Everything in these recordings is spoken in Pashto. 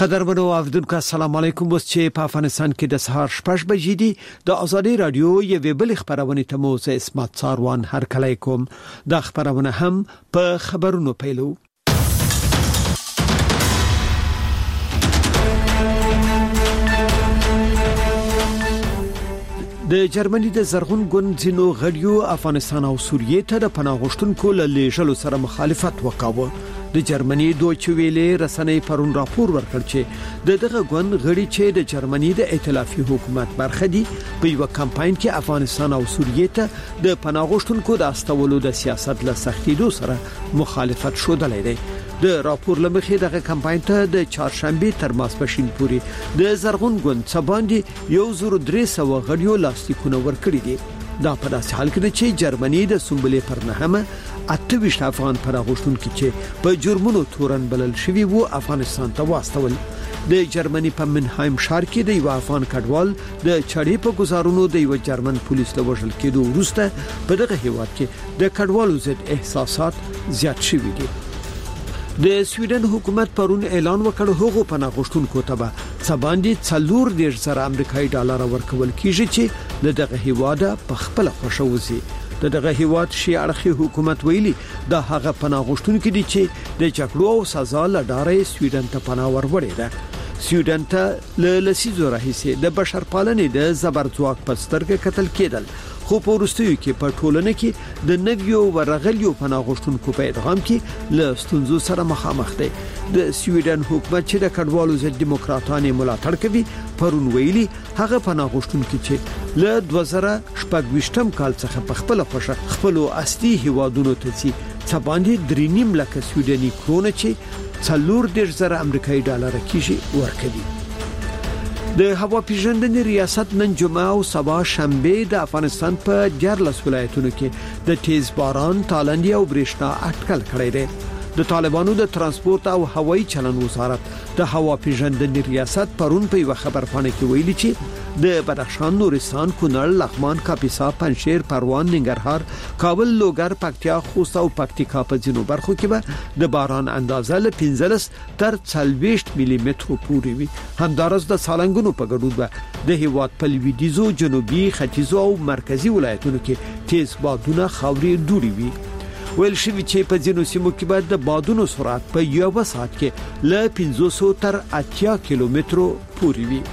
قدرمنو اوریدونکو السلام علیکم. اوس چې په افغانستان کې د سهار 6 بجې دي د ازادي رادیو یوه بل خبرونه ته مو زه اسمت څاروان هر کله کوم. د خبرونه هم په خبرونو پیلو. د جرمني د زرغون ګوند ځینو غړیو افغانستان او سوریې ته د پناه غوښتونکو له لیږلو سره مخالفت وکاوه. د جرمني دوچې ویلې رسنۍ پرون راپور ورکړ چې دغه ګوند غړي چې د جرمني د ائتلافي حکومت برخه دي په یو کمپاین کې افغانستان او سوریې ته د پناه غوښتونکو د استولو د سیاست له سختیدو سره مخالفت شودلې دي. د راپور لمخې دغه کمپاین ته د چهارشنبه تر ماسپښین پورې د زرغون ګوند څباندې 1300 غړیو لاستیکونه ورکړي دي. دا په داسې حال کې چې جرمني د سنبلې پر نهمه 28 افغان پناه غوښتونکو چې په جرمونو تورن بلل شوی وو افغانستان ته واستول. د جرمني په منهایم ښار کې د یو افغان کډوال د چړې په گزارونو د یو جرمن پولیس له وژل کېدو وروسته په دغه هیواد کې د کډوالو ضد احساسات زیات شوي دي. د سویډن حکومت پرون اعلان وکړ هغه پناه غوښتونکو ته به څباندې 4.0 امریکایي ډالر ورکول کیږي چې دغه هیواد په خپل خوشوزي. دغه هیواد شي اړخي حکومت ویلي د هغه پناه غوښتونکو دي چې د جګړو او سزا لړۍ سویډن ته پناه وروړي ده. سویډن ته له لسیزو راهیسې د بشرپالنې د زبرځواک په سترګه قتل کېدل، خو په وروستیو کې په ټولنه کې د نویو ورغلیو پناه غوښتونکو په ادغام کې له ستونزو سره مخامخ دی. د سویډن حکومت چې د کډوالو ضد دیموکراتانو ملاتړ کوي پرون ویلي هغه پناه غوښتونکو چې له 2018 کال څخه په خپل خوښه خپل اصلي هیوادونو ته ځي څباندې 3.5 لک سویډني کرونه چې 4.0 امریکایي ډالر کېږي ورکوي. د هوا پیژندنې ریاست نن جمعه او سبا شنبه د افغانستان په 14 ولایتونو کې د تیز باران، تالندې او برېښنا اټکل کړی دی. د طالبانو د ترانسپورت او هوایي چلن وزارت د هوا پیژندنې ریاست پرون په یو خبرپاڼه کې ویلي چې د بدخشان، نورستان، کونړ، لغمان، کاپیسا، پنجشیر، پروان، ننګرهار، کابل، لوګر، پکتیا، خوست او پکتیکا په ځینو برخو کې به د باران اندازه له 15 تر 40 ملي مترو پورې وي. همدارس د سالنګونو په ګډون به د هیواد په لویدیځو، جنوبي، ختیځو او مرکزی ولایتونو کې تیز بادونه خاورې دوړي وي. ویل شوی چې په ځینو سیمو کې به د بادونو سرعت په یو ساعت کې له 500 تر 80 کیلومترو پورې وي.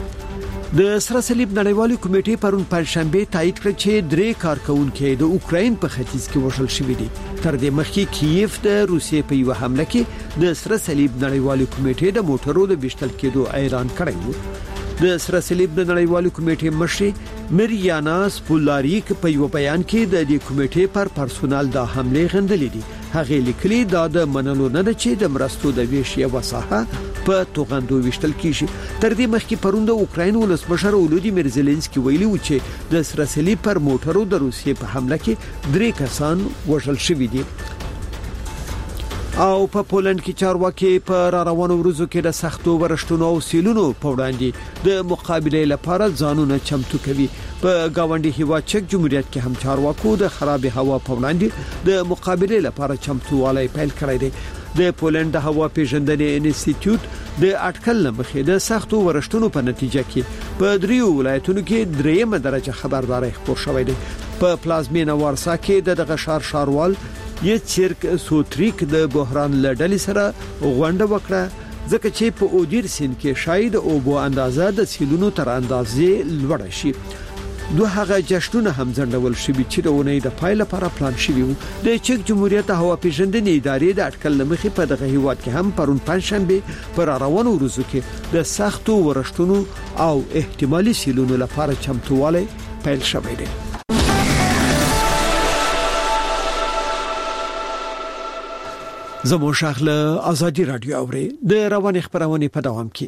د سره صلیب نړیوالې کمیټې پرون پنځشنبه تایید کړ چې 3 کارکونکو د اوکراین په ختیځ کې وژل شوي دي. تر دې مخکې کیف د روسیې په یو حمله کې د سره صلیب نړیوالې کمیټې د موټرو د وشتل کېدو اعلان کړی و. د سره صلیب نړیوالې کمیټې مشر مریانا سپولاریک په یو بیان کې د دې کمیټې پر پرسونل د حمله غندلې دي. هغه لیکلي دا د منلو نه ده چې د مرستو د ویش یو وساحه په توغندو وشتل کیږي. تر دې مخکې پرون د اوکراین ولسمشر ولودیمیر زيلنسکي ویلي و چې د سره صلیب پر موټرو د روسیې په حمله کې 3 کسان وژل شوي دي. او په پولند کې چارواکي په روانو ورځو کې د سختو ورشتونو او سیلونو په وړاندې د مقابله لپاره ځانونه چمتو کوي. په گاونډي هیواد چک جمهوریت کې هم چارواکو د خراب هوا په وړاندې د مقابله لپاره چمتووالی پیل کړی دی. د پولند د هوا پیژندنې انسټیټیوټ د اټکل لمخې د سختو ورشتونو په نتیجه کې په 3 ولایتونو کې 3 درجه خبرداري خپور شوې ده. په پلازمینه وارسا کې دغه شاروال یڅرک سوتریک د بحران لړل سره غونډه وکړه ځکه چې په اودیر سین کې شاید او بو اندازه د سیلونو تر اندازې لوړ شي. دوه هغه جشنونه هم ځندول شوي چې د اونۍ د پای لپاره پلان شوي وو. د چک جمهوریت هوا پیژندنې ادارې د اټکل لمخې په دغه هیواد کې هم پرون پنځشنبه پر روانو ورځو کې د سختو ورشتونو او احتمالي سیلونو لپاره چمتووالی پیل شوی دی. زمو شغله ازادي رادیو اوري د رواني خبرونه په دوام کې.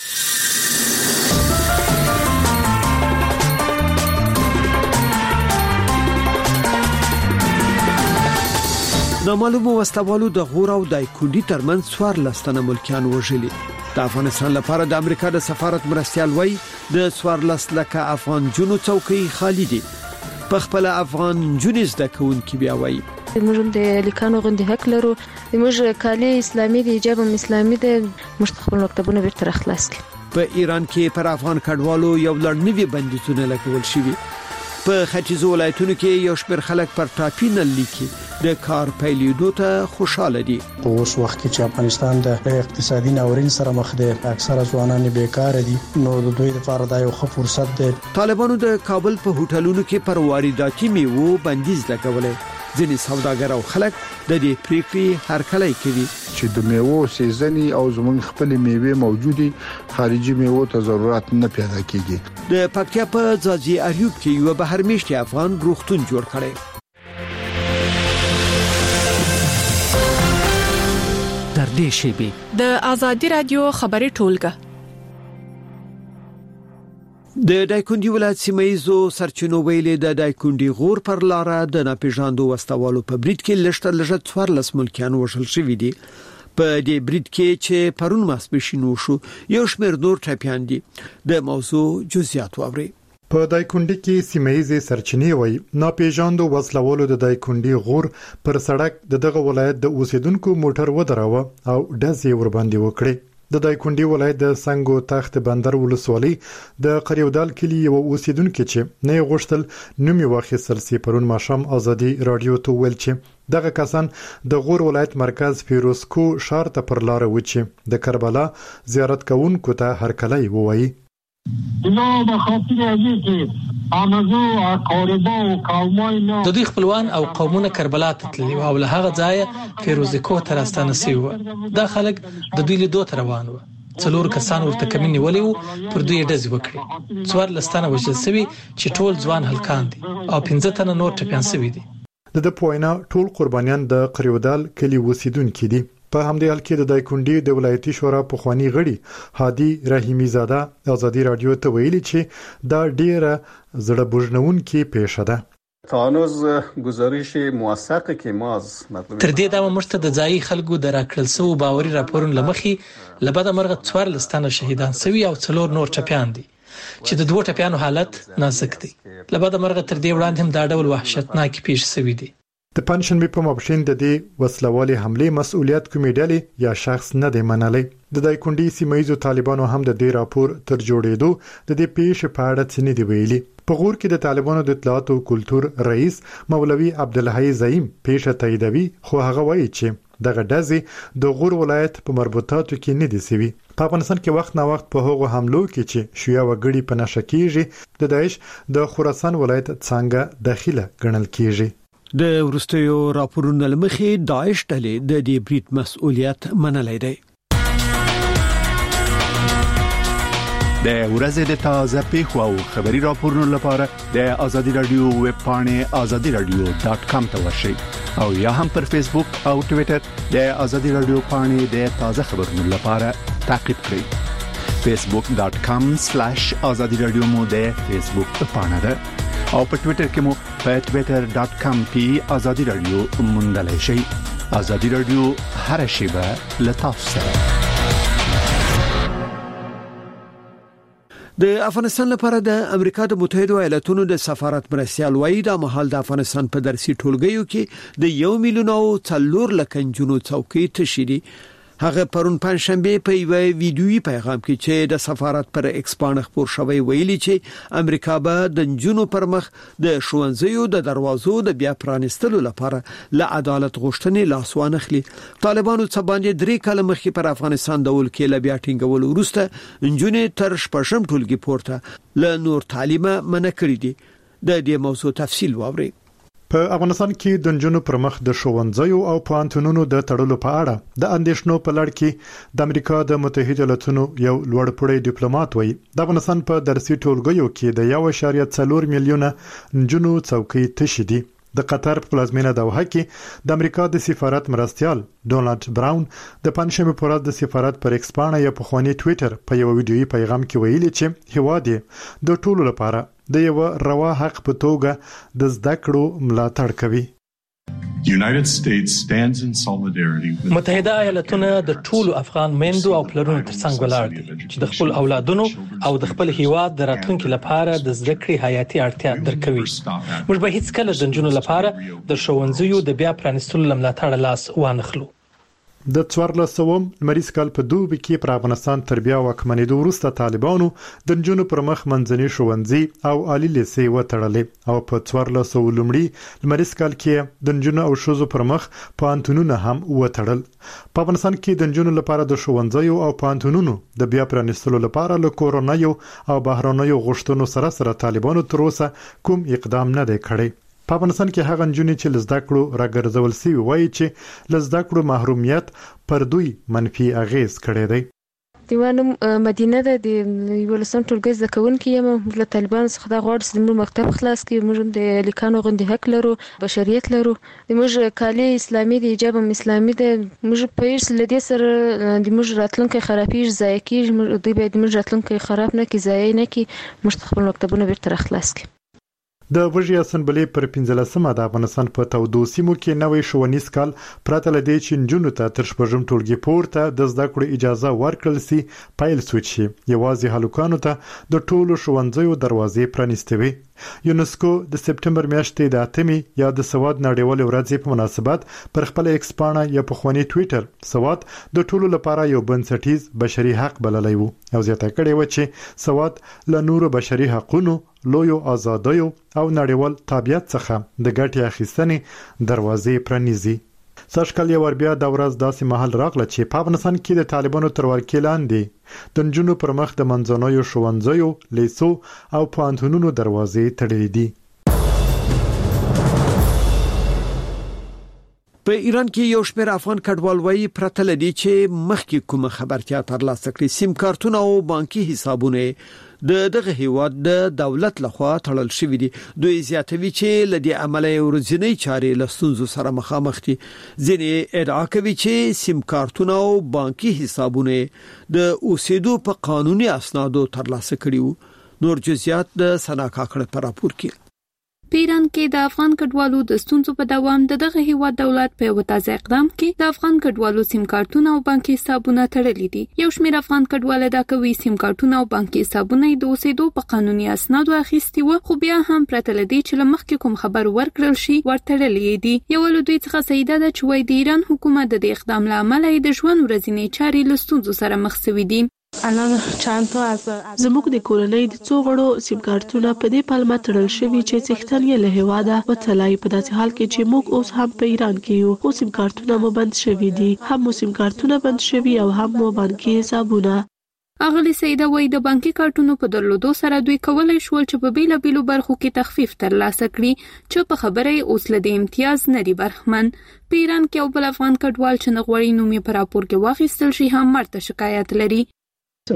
نامعلومو واستوالو د غور او دایکونډي ترمنځ 14 ملکیان وژلي. د افغانستان لپاره د امریکا د سفارت مرستیال وای د 14 لکه افغان جنو څوکۍ خالی دي. په خپل افغان جنیز د کون کې بیا وای موږ د لیکانو غوندې حق لرو، موږ کالي اسلامي دي، حجاب اسلامي دي، موږ خپل مکتبونه بیرته خلاص کړو. په ایران کې پر افغان کډوالو یو لړ نوي بندیزونه لګول شوي. په ختیځو ولایتونو کې یو شمېر خلک پر ټاپي نل لیکي د کار پیلېدو ته خوشاله دي. اوس وخت کې چې افغانستان د اقتصادي ناورین سره مخ دی، اکثره ځوانان بیکار دي، نو د دوی لپاره دا یو ښه فرصت دی. طالبانو د کابل په هوټلونو کې پر وارداتي میوو بندیز لګولې. ځینې سوداګر او خلک د دې پریکړې هرکلی کوي چې د میوو سیزني او زمونږ خپل میوه موجودي، خارجي میوو ته ضرورت نه پیدا کیږي. د پکتیا په ځاځي اریوب کې یو بهرمېشتي افغان روغتون جوړ کړي. در دې شیبه د آزادي رادیو خبري ټولګه د دایکندي ولایت سیمایزو سرچینو ویلې د دایکندي غور پر لاره د ناپېژاندو وسوالو په برید کې لږ 14 ملکیان وژل شوي دي. په دې برید کې چې پرون ماسپښین وشو یو شمېر نور ټپیان دي. د موضوع جزئیات واوري. په دایکندي کې سیمایزي سرچینې وای ناپېژاندو وسلوالو د دایکندي غور پر سړک دغه ولایت د اوسیدونکو موټر ودراوه او ډزې ور باندې وکړي. د دایکندي ولایت د سنگو تخت بندر ولسوالۍ د قریودال کلی یو اوسیدونکو چې نه غوښتل نومي واخیستل سي پرون ماشام ازادي رادیو ته ویل چې دغه کسان د غور ولایت مرکز فیروزکو ښار ته پر لار و چې د کربلا زیارت کوونکو ته هرکلی ووایي. نو د خاطر ازي کې امازو اقاربا او قومای نو د دوی خپلوان او قومونه کربلا ته تللي او له هغه ځایه فیروزکو ته راستانه شوي. دا خلک د دوی لیدو ته روان وو. 4 کسان ورته کمینې ولې وو، پر دوی ډزې وکړي. 4 لستانه وژل شوي چې ټول ځوان هلکان دي او 15 تنه نور ټپيان شوي دي. د پوینا ټول قربانیان د قریودال کلی اوسیدونکو دي. په همدې حال کې د دایکندي د ولایتي شورا پخوانی غړي هادي رحیمی زاده آزادي رادیو ته ویلي چې دا ډیره زړه بوجنونکې پیښه ده. تانوز گزارش موثقه که ما از تر دې دا مرسته د ځای خلکو د راکړل سو باوري راپورون لمخي لبد مرغه 4 لستانه شهیدان سوي او 4 نور ټپيان دي چې د 2 ټپيانو حالت نازک دی. لبد مرغه تر دې وړاندې هم دا ډول وحشتناک پیښ شوی دی. د پنځشنبه په مابشین د دې وسلوالي حمله مسؤلیت کومې ډلې یا شخص نه دی منلی. د دایکندي سیمایزو طالبانو هم د دې راپور تر جوړېدو د دې پیښې په اړه څه نه دی ویلي. په غور کې د طالبانو د اطلاعات او کلتور رئیس مولوي عبدالحی زعیم پیښه تاییدوي، خو هغه وایي چې دغه ډزې د غور ولایت په مربوطاتو کې نه دي سوي. په افغانستان کې وخت نا وخت په هغو حملو کې چې شیعه وګړي په نشه کېږي د داعش د خراسان ولایت څنګه داخله ګڼل کېږي. د ورستیو راپورونو لمخې داعش ډلې د دې برید مسؤلیت منلای دی. د ورځې د تازه پیښو او خبري راپورونو لپاره د آزادي رادیو ویب پاڼې azadiradio.com ته ورشئ او یا هم پر فیسبوک او ټوئیټر د آزادي رادیو پاڼې د تازه خبرونو لپاره تعقیب کړئ. facebook.com/azadiradio مو د فیسبوک پاڼه ده او په ټوئیټر کې مو په twitter.com/azadiradio موندلای شئ. آزادي رادیو هر شیبه له تاسو سره. د افغانستان لپاره د امریکا د متحده ایالاتونو د سفارت مرستیال وایي د مهال د افغانستان په درسي ټولګیو کې د 1 میلیون او 4 لک جنونو څوکۍ تشیدي. هغه پرون پنځشنبه په یو ویډیویي پیغام کې چې د سفارت پر ایکس باندې خبر شوی ویلي چې امریکا به د جنونو پر مخ د ښوونځیو د دروازو د بیا پرانستلو لپاره له عدالت غوښتنې لاسوانه خلی. طالبانو څه باندې 3 کال مخکې پر افغانستان د ولکې له بیا ټینګولو وروسته جنونې تر شپږم ټولګي پورته له نور تعلیمه منع کړې دي. د دې موضوع تفصیل واورئ. په افغانستان کې د جنونو پر مخ د ښوونځیو او پوهنتونونو د تړلو په اړه د اندېښنو په لړ کې د امریکا د متحده ایالاتونو یو لوړپوړی ډیپلوماټ وایي د افغانستان په درسي ټولګیو کې د 1.4 میلیونه جنونو څوکۍ تشې دي. د قطر په پلازمینه دوحه کې د امریکا د سفارت مرستیال ډونالد براون د پنځشنبه په ورځ د سفارت پر ایکس باندې یو پخوانی ټوئیټر په یو ویډیویي پیغام کې ویلي چې هیواد د ټولو لپاره د یو روا حق په توګه د زده کړو ملاتړ کوي. متحده ایالاتونه د ټولو افغان میندو او پلرونو ترڅنګ ولاړ دي چې د خپل اولادونو او د خپل هیواد د راتلونکو لپاره د زده کړې حیاتي اړتیا درکوي. موږ به هیڅ کله د نجونو لپاره د ښوونځیو د بیا پرانیستلو ملاتړ لاس وانخلو. د 1400 لمریز کال په دوبي کې پر افغانستان تر بیا واکمنېدو وروسته طالبانو د نجونو پر مخ منځني ښوونځي او عالی لیسې وتړلې او په 1400 لمړي لمریز کال کې د نجونو او ښځو پر مخ پوهنتونونه هم وتړل. په افغانستان کې د نجونو لپاره د ښوونځیو او پوهنتونونو د بیا پرانیستلو لپاره له کورونایو او بهرانیو غوښتنو سره طالبانو تر اوسه کوم اقدام نه دی کړی. په افغانستان کې هغه نجونې چې لزده کړو راګرځول سوي وایي چې لزده کړو محرومیت پر دوی منفي اغیز کړی دی. دیوانم مدینه ده د ولسم ټولګي زکونکي یم له طالبان څخه د غوړ سیمو مکتب خلاص کی موږ د لیکانو غندي حق لرو بشریت لرو د موږ کالی اسلامي د حجاب اسلامي د موږ پیرس لدی سره د موږ راتلونکي خرابېږي ځای کی دوی به د موږ راتلونکي خراب نه کی ځای نه کی موږ خپل مکتبونه بیرته خلاص کی. د وژې اسمبلی پر 15مه د افغانستان په تودو سیمو کې نوې ښوونیز کال پراته لدی چې نجونو ته تر شپږم ټولګي پورته د زده کړو اجازه ورکړل سي پایل سوچ شي. یوازې هلکانو ته د ټولو ښوونځیو دروازې پرانیستوي. یونسکو د سپټمبر میاشتې د 8مې یا د سواد نړیوال ورځې په مناسبت پر خپل ایکس پاڼه یا په خواني ټوئیټر سواد د ټولو لپاره یو بنسټیز بشري حق بللی وو او زیاته کړې و چې سواد له نورو بشري حقوقو لویو آزادیو او نړیوال تابعیت څخه د ګټې اخیستنې دروازې پرانیزي. سږکال یو ور بیا د ورځ داسې محل راغله چې په افغانستان کې د طالبانو تر ورکې لاندې د نجونو پر مخ د منځنوي ښوونځیو لیسو او پوهنتونونو دروازې تړلې دي. په ایران کې یو شمېر افغان کډوال وایي پرته لدی چې مخکې کومه خبرتیا ترلاسه کړي سیم کارتونه او بانکي حسابونه دغه هیواد د دولت لخوا تړل شوی دي. دوی زیاتوي چې لدی عمله ورځنی چارې له ستونزو سره مخامخ دي. ځینې ادعا کوي چې سیم کارتونه او بانکي حسابونه د اوسېدو په قانوني اسنادو ترلاسه کړي. نور جزئیات د سنا کاکړه په راپور کې. په ایران کې د افغان کډوالو د ستونزو په دوام دغه هیواد دولت په یو تازه اقدام کې د افغان کډوالو سیم کارتونه او بانکي حسابونه تړلي دي. یو شمېر افغان کډوال دا کوي سیم کارتونه او بانکي حسابونه د اوسېدو په قانوني اسنادو اخیستي وو خو بیا هم پرته لدی چې لمخکې کوم خبر ورکړل شي ورتړلې دي. یو له دوی څخه سیده ده چې وایي د ایران حکومت د اقدام لامل د ژوند ورځنی چارې له ستونزو سره مخ شوي دي. زموږ د کورنۍ د څو غړو سیم کارتونه په دې پلمه تړل شوي چې څښتن یې له هواده وتلای په داسې حال کې چې موږ اوس هم په ایران کې یو خو سیم کارتونه مو بند شوي دي هم مو سیم کارتونه بند شوي او هم مو بانکي حسابونه. اغلی سیده وای د بانکي کارتونو په درلودو سره دوی کولای شول چې په بیلابیلو برخو کې تخفیف ترلاسه کړي چې په خبره اوس له امتیاز نه دی برخمن. په ایران کې یو بل افغان کډوال چې نغوړی نومي په راپور کې واخیستل شي هم مرته شکایت لري. سیم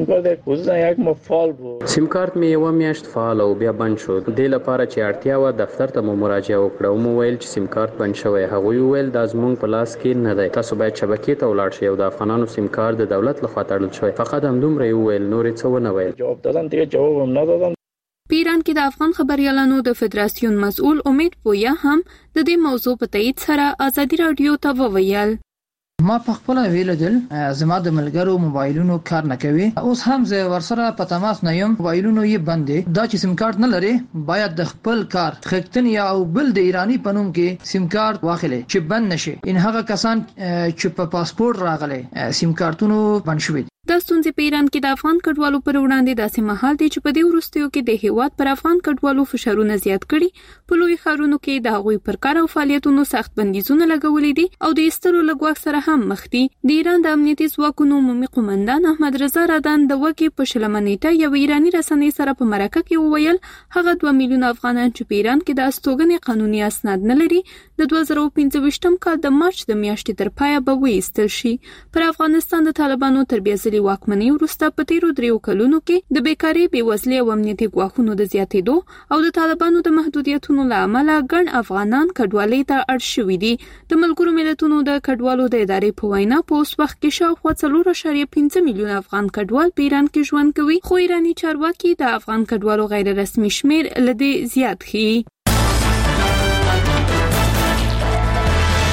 کارت مې یو میاشت فعال او بیا بند شو. د لپاره چې اړتیا و دفتر ته مو مراجعه وکړه او مو ویل چې سیم کارت بند شوی. هغه ویل دا زموږ په لاس کې نه دی. تاسو باید شبکې ته ولاړ شئ او د افغانانو سیم کارت د دولت لخوا تړل شوی. فقط همدومره ویل نور څه ونه ویل. جواب دادن دیگه جواب هم ندادن. په ایران کې د افغان خبريالانو د فدراسیون مسؤل امید پویا هم د دې موضوع په تایید سره آزادي رادیو ته وویل. ما په خپل ویلدل زما د ملګرو موبایلونو کار نه کوي. اوس هم زه ورسره په تماس نه یم. موبایلونو یې بند دي. دا چې سیم کارت نه لري باید د خپل کار خښتن یا او بل د ایرانی پنوم کې سیم کارت واخلي چې بند نشي. ان هغه کسان چې په پاسپورت راغلي سیم کارتونو بند شوي. د ستونزې په ایران کې د افغان کډوالو پر وړاندې داسې مهال دی چې په دې وروستیو کې د هیواد پر افغان کډوالو فشارونه زیات کړي. په لوی ښارونو کې د هغوی پر کار او فعالیتونو سخت بندیزونه لګولي دي او د ایستلو لګواک سره هم مخ دي. د ایران د امنیتي ځواکونو عمومي قومندان احمد رضا رادان د وکی په شلمنیټه یو ایرانی رسنۍ سره په مرکه کې وویل هغه 2 میلیون افغانان چې په ایران کې د استوګنې قانوني اسناد نه لري د 2015 کال د مارچ د میاشتې تر پایه به وایستل شي. پر افغانستان د طالبانو تربیه واکمنۍ وروسته په تیرو 3 کلونو کې د بیکاری بیوزلۍ او امنیتي ګواښونو د زیاتېدو او د طالبانو د محدودیتونو له امله ګڼ افغانان کډوالۍ ته اړ شوي دي. د ملګرو ملتونو د کډوالو د ادارې په وینا په اوس وخت کې شاوخوا 4.5 میلیون افغان کډوال په ایران کې ژوند کوي خو ایرانی چارواکي د افغان کډوالو غیر رسمي شمیر له دې زیات ښيي.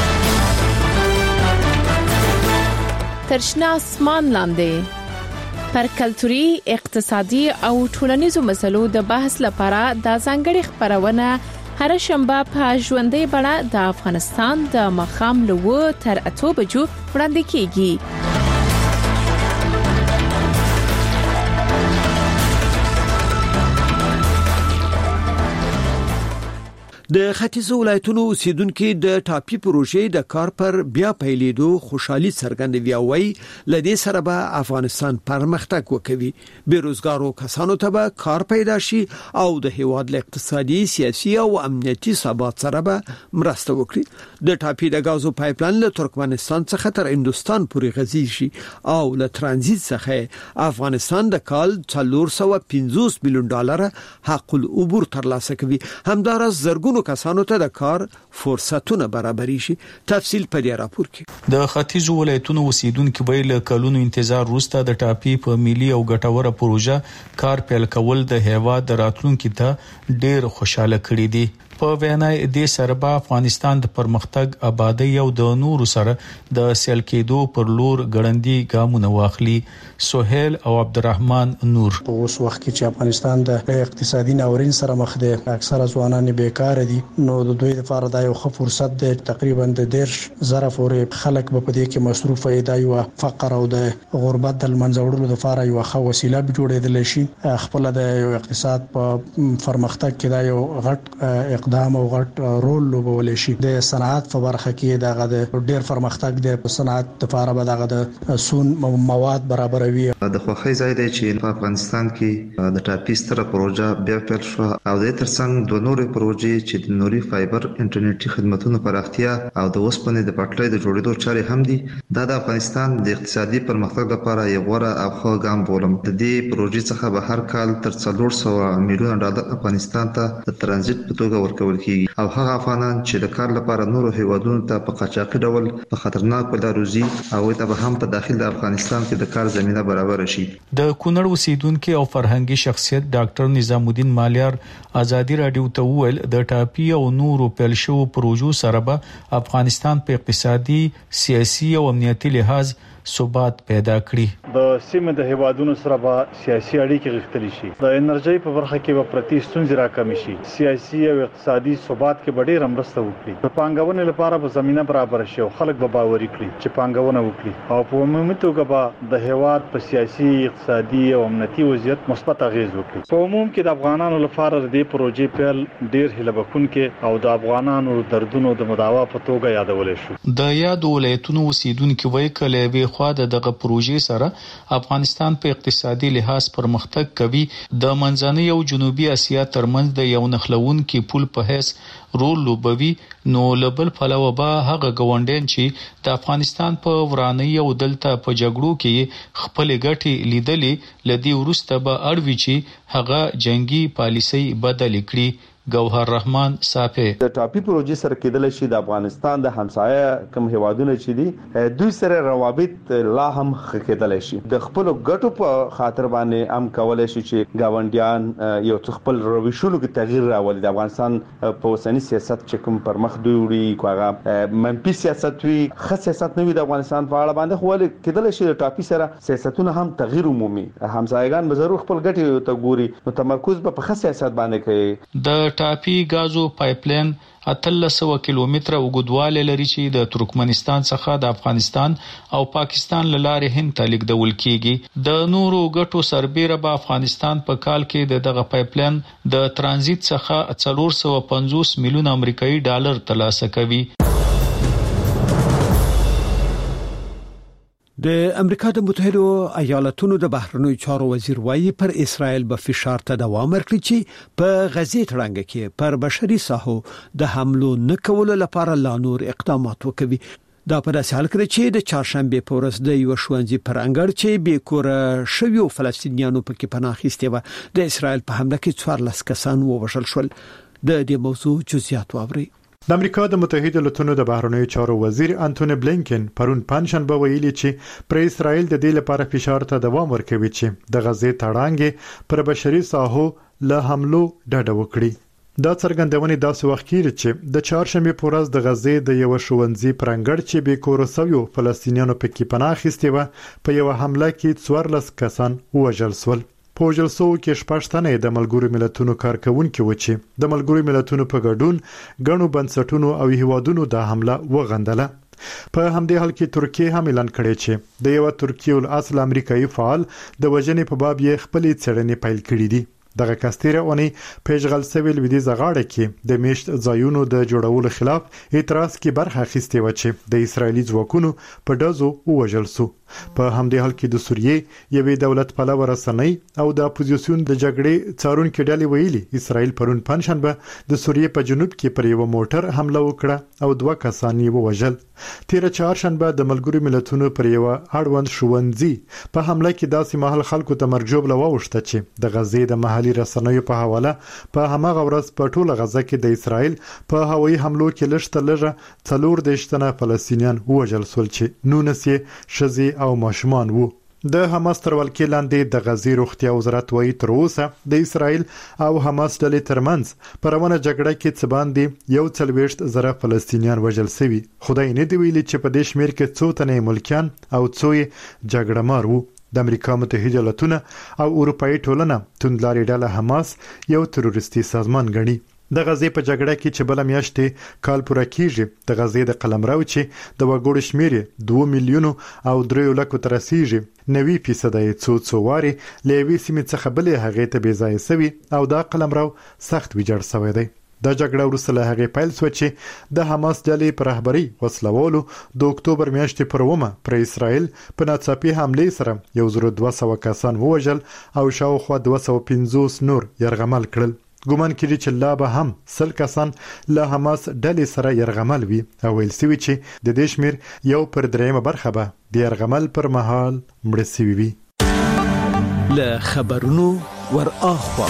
تر شنه اسمان لاندې پر کلتوري، اقتصادي او ټولنیزو مسلو د بحث لپاره د ځانګړي خبرونه هر شنبه په ژوندۍ بڼه د افغانستان د مخام له 8 تر 8 بجو وړاندې کیږي. د ختیځو ولایتونو اوسیدونکو د ټاپي پروژې د کار پر بیا پیلېدو خوشحالي څرګندوي او لدې سره به افغانستان پرمختګ وکوي. بیروزګارو کسانو ته به کار پیدا شي او د هیواد له اقتصادي، سیاسي او امنیتي ثبات سره به مرسته وکړي. د ټاپي د غازو پایپلاین له ترکمنستان څخه تر هندستان پورې غځي شي او له ترانزیت څخه افغانستان د کال 450 میلیون ډالر حق العبور ترلاسه کوي. همدارس زرګونو کسانو ته د کار فرصتونه برابري شي. تفصیل په دې راپور کې. د ختیځو ولایتونو اوسیدونکو ویل کلونو انتظار وروسته د ټاپي په ملي او ګټوره پروژه کار پیل کول د هیواد د راتلونکو ته ډیر خوشاله کړی دی. په وینای د سربا افغانستان د پرمختګ، آبادی او د نورو سره د سیل کېدو پر لور ګړندی ګامونه واخلي. سہیل او عبدالرحمن نور په اوس وخت کې چې افغانستان د اقتصادي ناورین سره مخ دی، اکثره ځوانان بیکار دي، نو د دوی لپاره دا یو ښه فرصت دی. تقریبا د 10,000 پورې خلک په دې کې مصروف وي. دا یو فقر او د غربت د منځوړلو لپاره یو ښه وسیله جوړېدل شي. خپل د یو اقتصاد په پرمختګ کې دا یو غټ اقدام او غټ رول لوبول شي. د صنعت په برخه کې دا د ډیر پرمختګ دی. په صنعت لپاره به دا د سون مواد برابروي. د خوخي ځای دی چې په افغانستان کې د ټاپي ستره پروژه بیا پیل شو او د ترڅنګ د نورو پروژې چې د نوري فایبر انټرنیټي خدماتونو پراختیا او د اوسپنې د پټلۍ د جوړېدو چارې هم دي. دا د افغانستان د اقتصادي پرمختګ لپاره یو غوره او ښه ګام بولم. د دې پروژې څخه به هر کال تر 400 میلیون ډالر افغانستان ته د ترانزیت په توګه ورکول کیږي او هغه افغانان چې د کار لپاره نورو هیوادونو ته په قاچاقي ډول په خطرناک لارو ځي او ته به هم په داخل د افغانستان کې د کار زمينه برابر شي. د کونړ اوسیدونکو او فرهنګي شخصیت ډاکټر نظام الدین مالیار ازادي رادیو ته وویل د ټاپي او نورو پیل شو پروژو سره به افغانستان په اقتصادي، سیاسي او امنیتي لحاظ ثبات پیدا کړي. د سیمه د هیوادونو سره به سیاسي اړیکې غښتلي شي. د انرژي په برخه کې به پرتی ستونزې راکمې شي. سیاسي او اقتصادي ثبات کې به ډېر مرسته وکړي. د پانګونې لپاره به زمينه برابر شي او خلک به باوري کړي چې پانګونه وکړي او په عمومي توګه به د هیواد په سیاسي، اقتصادي او امنیتي وضعیت مثبت اغیز وکړي. په عموم کې د افغانانو لپاره د دې پروژې پیل ډېر هیله بخښونکی او د افغانانو دردونو د مداوا په توګه یادول شو. د یاد ولایتونو اوسیدونکو وایي کله خو دغه پروژې سره افغانستان په اقتصادي لحاظ پرمختګ کوي. د منځنۍ او جنوبي اسیا ترمنځ د یو نښلونکي پل په حیث رول لوبوي. نو لبل پلوه به هغه ګوندین چې د افغانستان په ورانۍ او دلته په جګړو کې خپل ګټې لیدلې لدی ورسته به اړوي چې هغه جنگي پالیسي بدل کړي. گوهر رحمان صافی د ټاپي پروژې سره کېدل شي د افغانستان د همسایه کوم هیوادونو چې دي دوی سره روابط لا هم کېدل شي. د خپل ګټو په خاطر باندې هم کولای شي چې گاونډیان یو خپل رویشونو کې تغییر راولي. د افغانستان په اوسنی سیاست چې کوم پر مخ دوی وړي کوغه منفي سیاست وي، ښه سیاست نه وي د افغانستان په اړه باندې خو کېدل شي د ټاپي سره سیاستونه هم تغییر عمومي. همسایگان به ضرور خپل ګټې ته ګوري نو تمرکز به په ښه سیاست باندې کوي. د ټاپي غازو پایپلاین 1300 کیلومتره اوږدوالی لري چې د ترکمنستان څخه د افغانستان او پاکستان لارې هند ته لیږدول کیږي. د نورو ګټو سربېره به افغانستان په کال کې دغه پایپلاین د ترانزیت څخه 450 میلیون امریکایي ډالر ترلاسه کوي. د امریکا د متحده ایالاتونو د بهرنیو چارو وزیر وايي پر اسرائیل به فشار ته دوام ورکړي چې په غزې تړنګ کې پر بشري ساحو د حملو نه کولو لپاره لا نور اقدامات وکړي. دا په داسې حال کې چې د چهارشنبه په ورځ د یو ښوونځي پر انګړ چې به کور شویو فلسطینیانو پکې پناه اخیستي و د اسرائیل په حمله کې 14 کسان ووژل شول. د دې موضوع جزئیات واوري. د امریکا د متحده ایالاتونو د بهرنیو چارو وزیر انټونی بلینکن پرون پنځشنبه ویلي چې پر اسرائیل د دې لپاره فشار ته دوام ورکوي چې د غزې تړانګې پر بشري ساحو له حملو ډډه وکړي. دا څرګندونه داسې وخت کې چې د چهارشنبه په ورځ د غزې د یو ښوونځي پرنګړ چې به کورسویو فلسطینیانو پکې پناه اخیستې و په یو حمله کې 14 کسان وژل شول. په جلسو کې شپږ د ملګرو ملتونو کارکونکو و چې د ملګرو ملتونو په ګډون غنو بنسټونو او هیوادونو د حمله وغندله. په همدې حال کې ترکیه هم اعلان کړی چې د یو ترکیه الاصل امریکایي فعال د وژنې په باب یې خپل څېړنې پیل کړې دي. دغه کاستيره اونۍ پیژغل سویل ودی زغاړه کې د میشت ځایونو د جوړولو خلاف اعتراض کې برخه اخیستې و چې د اسرایلی ځواکونو په دزو وژل شو. په همدې حال کې د سوریې یوې دولت پلوه رسنۍ او د اپوزیسیون د جګړې څارونکو ډلې ویلي اسرایل پرون پنځشنبه د سوریې په جنوب کې پر یو موټر حمله وکړه او 2 کسان یې وژل. تیر چهارشنبه د ملګرو ملتونو پر یو اړوند ښوونځي په حمله کې داسې مهال خلکو ته مرجوب لووشته چې د غزې د محلي رسنیو په حواله په هماغه ورځ په ټوله غزه کې د اسرایل په هوایي حملو کې لږه 14 فلسطینیان وژل شول چې 19 شذي او ماشومان وو. د حماس تر ولکې لاندې د غزې روغتیا وزارت وایي تر اوسه د اسرایل او حماس ډلې ترمنځ په روانه جګړه کې څه باندې 140,000 فلسطینیان وژل شوي. خدای نه دی ویلي چې په دې شمیر کې څو تنه ملکیان او څو جګړه مار وو. د امریکا متحده ایالاتونه او اروپאי ټولنه توندلاري ډله حماس یو تروریستي سازمان ګڼي. د غزې په جګړه کې چې بل میاشتې کال پوره کیږي د غزې د قلمرو چې د وګړو شمیر 2 میلیون او 3 لک تر رسیدي 90% یې څو واري لوي سیمه څخه بلې هغه ته بي ځای سوي او دا قلمرو سخت ویجاړ شوی دی. د جګړه وروسته له هغه پیل شو چې د حماس ډلې پر رهبری وسلوالو د اکتوبر میاشتې پر ومه پر اسرائیل په ناڅاپي حمله سره 1200 کسان وژل او شاوخوا 250 نور يرغمل کړل. ګومان کړي چې لا به هم 100 کسان له حماس ډلې سره يرغمل وي او ویل سوي چې د دې شمیر 1/3 برخه به د يرغمل پر مهال مړ شوي وي. له خبرونو ور اخوا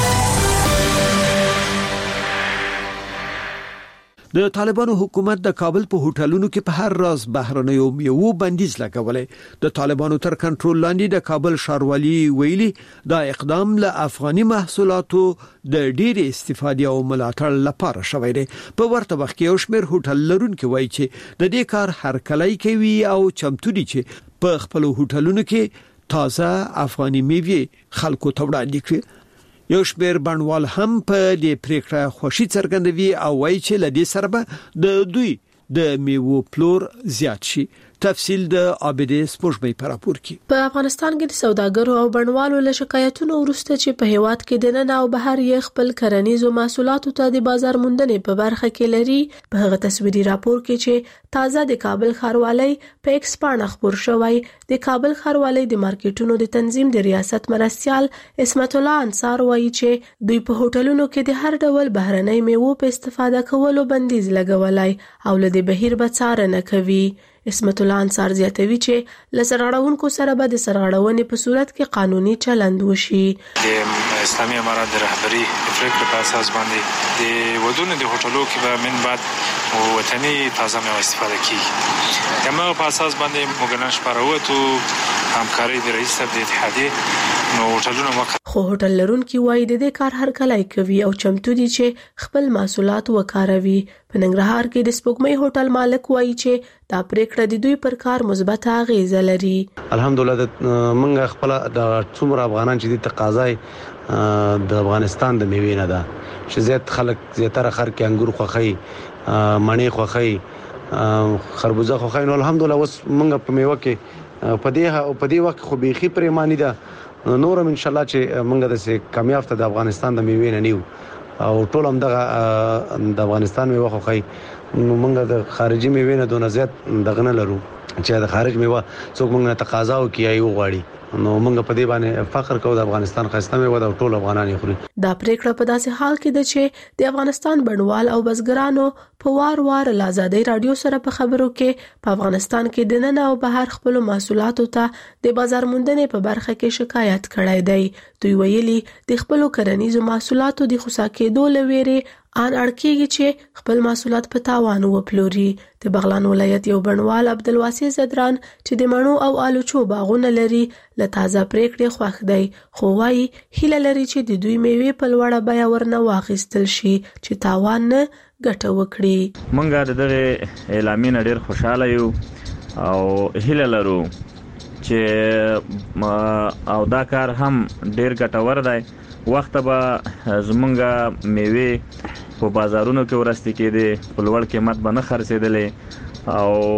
د طالبانو حکومت د کابل په هوټلونو کې په هر راز بهرنیو میوو بندیز لګولې. د طالبانو تر کنټرول لاندې د کابل ښاروالي ویلي دا اقدام له افغاني محصولاتو د ډېر استفادې او ملاتړ لپاره شوی دی. په ورته وخت کې یو شمېر هوټل لرونکي وایي چې د دې کار هرکلی کوي او چمتو دي چې په خپل هوټلونو کې تازه افغاني میوې خلکو ته وړاندې کړي. یو شمېر بڼوال هم په دې پریکړه خوشي څرګندوي او وایي چې لدې سره به د دوی د میوو پلور زیات شي. تفصیل د عابدې سپوږمۍ په راپور کې. په افغانستان کې د سوداګرو او بڼوالو له شکایتونو وروسته چې په هیواد کې د نن او بهر یې خپل کرنیزو محصولاتو ته د بازار موندنې په برخه کې لري، په هغه تصویري راپور کې چې تازه د کابل ښاروالۍ په ایکس پاڼه خپور شوی، د کابل ښاروالۍ د مارکیټونو د تنظیم د ریاست مرستیال اسمت الله انصار وایي چې دوی په هوټلونو کې د هر ډول بهرنۍ میوو په استفاده کولو بندیز لګولای او له دې بهیر به څارنه کوي. اسمت الله انصار زیاتوي چې لسرغړونکو سره به د سرغړونې په صورت کې قانوني چلند وشي. د اسلامي امارات د رهبری پریکړې په اساس باندې د ودونو د هوټلو کې به من بعد وطني تازه میوه استفاده کیږي. دغه په اساس باندې موږ شپاروت همکاري د رئیس د اتحادیې نو هوټلونو خو هوټل لرونکي وایي د دې کار هرکلی کوي او چمتو دي چې خپل محصولات وکاروي. په ننګرهار کې د سپوږمۍ هوټل مالک وایي چې دا پریکړه د دوی پر کار مثبت اغیزه لري. الحمدلله موږ خپل د څومره افغانان چې د تقاضای د افغانستان د میوې نه ده چې زیات خلک زیاتره خر کې انګور خوخي مڼې خوخي خربوزه خوخي نو الحمدلله اوس موږ په میوه کې په دې وخت خو بيخي پریمانی ده نورم ان شاء الله چې موږ د کامیاب ته د افغانستان د میوې نه نیو او ټول هم د افغانستان میوه خوخي نو موږ د خارجي میوې نه دونه زیات دغه نه لرو چې د خارج میوه څوک موږ تقاضا وکړي او غواړي نو موږ په دې باندې فخر کوو د افغانستان خاصه میوه د ټول افغانان خوري. دا پریکړه په داسې حال کې ده چې د افغانستان بڼوال او بزګرانو په وار له آزادۍ رادیو سره په خبرو کې په افغانستان کې د نن او بهر خپل محصولاتو ته د بازار موندنې په برخه کې شکایت کړی دی. دوی ویلي د خپل کرنیزو محصولاتو د خصا کېدو لويري ان اړکیږي چې خپل محصولات په تاوان وپلوري. د بغلان ولایت یو بڼوال عبدالواسع زدران چې د مڼو او آلوچو باغونه لري له تازه پریکړې خوښ دی، خو وايي هیله لري چې د دوی میوې په لوړه بیه ورنه واخیستل شي چې تاوان نه ګټه وکړي. مونږ دغه اعلامیه ډېر خوشاله یو او هیله لرو چې او دا کار هم ډېر ګټور دی. وخت به زمونږ میوې په بازارونو کې ورسته کېده، په لوړ قیمت باندې خرڅېدلې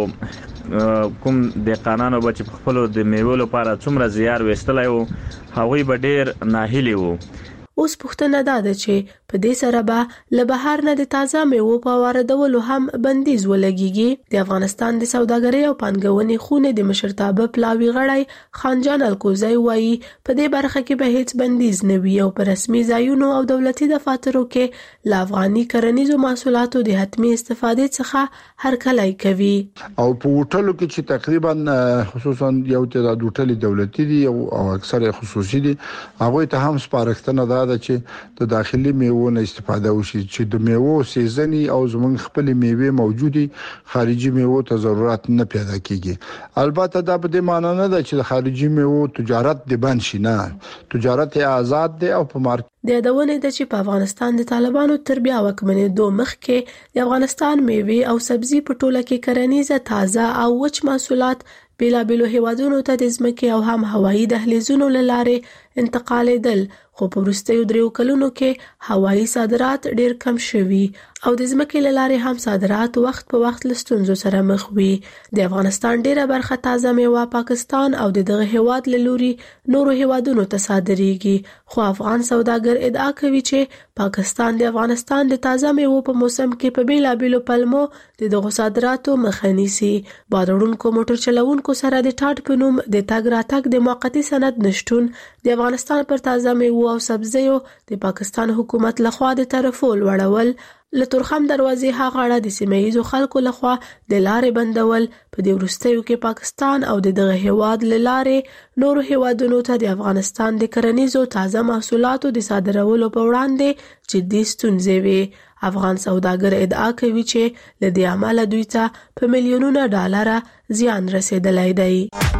او کوم د قانونو بچ په خپل د میوې لپاره څومره زیار وستلای وو هغوی به ډېر ناهیلي وو. اوس پوښتنه ده چې په دې سره به له بهر نه د تازه میوو په واردولو هم بندیز ولګیږي. د افغانستان د سوداګرۍ او پانګونې خونې د مشرتابه پلاوي غړی خانجان الکوزی وایي په دې برخه کې به هیڅ بندیز نه وي او په رسمي ځایونو او دولتي دفاترو کې له افغاني کرنیزو محصولاتو د حتمي استفادې څخه هرکلی کوي. او په هوټلو کې چې تقریبا خصوصا یو تعداد هوټل دولتي دي او اکثر خصوصي دي، هغه ته هم سپارښتنه ده چې د داخلي میوو استفاده وشي چې د میوو سیزنی او زمونږ خپل میوه موجودي خارجي میوو ته ضرورت نه پیدا کیږي. البته دا په دې معنی نه ده چې د خارجي میوو تجارت دی بند شي، نه، تجارت آزاد دی او په مارکیټ د یادونه ده چې په افغانستان د طالبانو تر بیا واکمنېدو مخکې د افغانستان میوه او سبزي په ټوله کې کرنیزه تازه او وچ محصولات بیلابیلو هیوادونو ته د ځمکې او هم هوایي دهلیزونو له لارې انتقالېدل، خو په وروستیو 3 کلونو کې هوایي صادرات ډېر کم شوي او د ځمکې له لارې هم صادرات وخت په وخت له ستونزو سره مخ وي. د افغانستان ډېره برخه تازه میوه پاکستان او دغه هیواد له لوري نورو هیوادونو ته صادریږي، خو افغان سوداګر ادعا کوي چې پاکستان د افغانستان د تازه میوو په موسم کې په بیلابیلو پلمو دغه صادراتو مخه نیسي. بادرونکو موټر چلوونکو سره د ټاټ په نوم د تګ راتګ د موقتی سند نشټون د افغانستان پر تازه میوو او سبزیو د پاکستان حکومت لخوا د طرفو لوړول، له تورخم دروازې هغه د سیمه‌ییزو خلکو لخوا د لارې بندول په دې وروستیو کې پاکستان او دغه هیواد له لارې نورو هیوادونو ته د افغانستان د کرنیزو تازه محصولاتو د صادرولو په وړاندې جدي ستونزې وي. افغان سوداګر ادعا کوي چې له دې عمله دوی ته په میلیونونو ډالر زیان رسیدلی دی.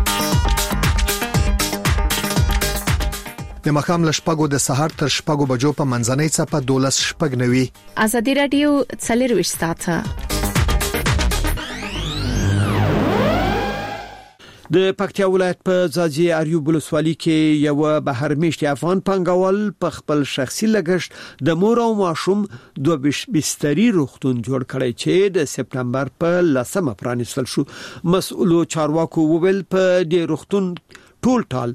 د مخام لشپګو د سحر تر شپګو بجو په منځنۍ صفه 12:90 ازادي رادیو 24 ساعته. د پکتیا ولایت په ځاځي اریوب ولسوالۍ کې یو بهرمیشتي افغان پنګوال په خپل شخصي لګښت د مور او ماشوم 2 بستري روغتون جوړ کړی چې د سپتمبر په 10 پرانیستل شو. مسؤلو چارواکو وویل په دې روغتون ټول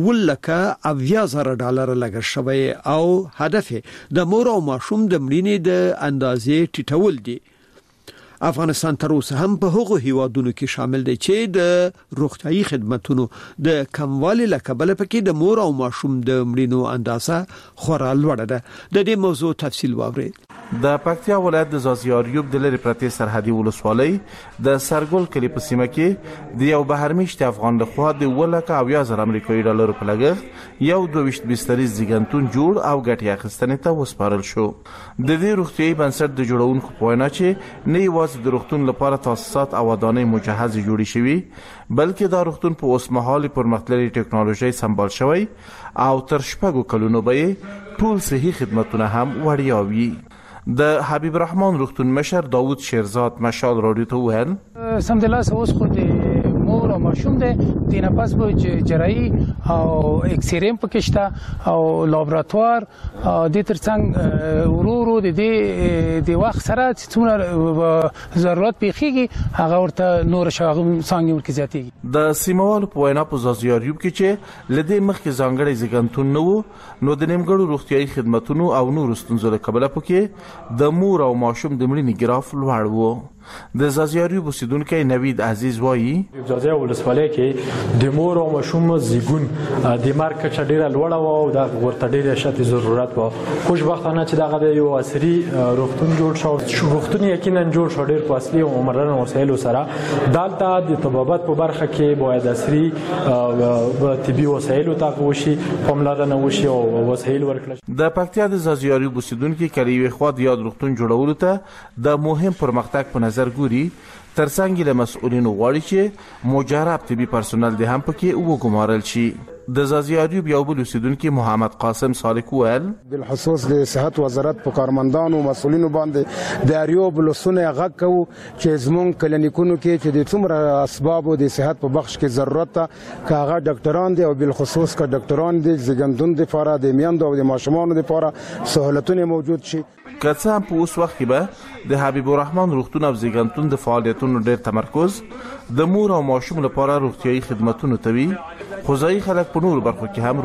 $80,000 لګښت شوی او هدف د مور او ماشوم د مړینې د اندازې ټیټول دي. افغانستان تر اوسه هم په هغو هیوادونو کې شامل دی چې د روغتیايي خدماتو د کموالي لکبل پکې د مور او ماشوم د مړینو اندازه خورا لوړه ده. د دې موضوع تفصیل واورئ. د پکتیا ولایت د ځاځي اریوب د لری پرتې سرحدي ولسوالۍ د سرګل کلی په سیمه کې د یو بهرمیشتي افغان لخوا د $70,000 امریکایي ډالر په لګښت یو 22 بستري زیږنتون جوړ او ګټه اخیستنې ته وسپارل شو. د دې روغتیايي بنسټ د جوړونکو په وینا چې نه یوازې د روغتون لپاره تاسیسات او ودانۍ مجهز جوړې شوي، بلکې دا روغتون په اوسمهالي پرمختللي ټکنالوژي سمبال شوی او تر 4 کلونو به ټول صحي خدماتونه هم وړیا وي. د حبیب الرحمن روغتون مشر داوود شیرزاد مشال رادیو ته وویل سمدلاسه اوس خو د مور او ماشوم د نفس به جراحي او اکسریم پکشته او لابراتوار د ترڅنګ ورورو د وخت سره څومره ضرورت پیخیږي هغه ورته نور شاغم څنګه ورکه زیاتیږي. د سیموالو په وینا په ځاځي اریوب کې چې لدې مخکې ځانګړي زیږنتون نو د نیمګړو روغتیايي خدماتونو او نور ستونزو له کبله پکې د مور او ماشوم د مړینې ګراف لوړ و. د ځاځي اریوب اوسیدونکو نوید عزیز وایي ځاځي ولسوالۍ کې د مور او ماشوم زیګون د مارک کچه ډیره لوړه و او د ورته ډیره شته ضرورت و. خوشبختانه چې دغه یو عصري روغتون جوړ شو. روغتون یقینا جوړ شو ډیر په اصلي او عمرانه وسایلو سره. دالته د طبابت په برخه کې باید عصري طبي وسایلو ته وشي، پاملرنه وشي او وسایل ورکړل. د پکتیا د زازیاري اوسیدونکو کلیوي خوا د یاد روغتون جوړولو ته د مهم پرمختګ په نظر ګوري. ترڅنګ له مسؤلینو غواړي چې مجرب طبي پرسونل د هم پکې وګمارل شي. د زازیاریوب یو بل اوسیدونکو محمد قاسم سالک ویل بالخصوص د صحت وزارت په کارمندانو مسؤلینو باندې د اریوب لسونه غږ کوو چې زمونږ کلینیکونو کې چې د څومره اسباب د صحت په بخش کې ضرورت ته کاغه ډاکټران دي او بالخصوص کا ډاکټران دي زګندون د لپاره د میندو او د ماشومانو لپاره سہولتونه موجود شي. کڅه په اوس وخت کې به د حبیب الرحمن روغتون او زګندون د فعالیتونو ډېر تمرکز د مور او ماشوم لپاره روغتيایي خدماتونو توي. خو ځای خلک په نور برخو کې هم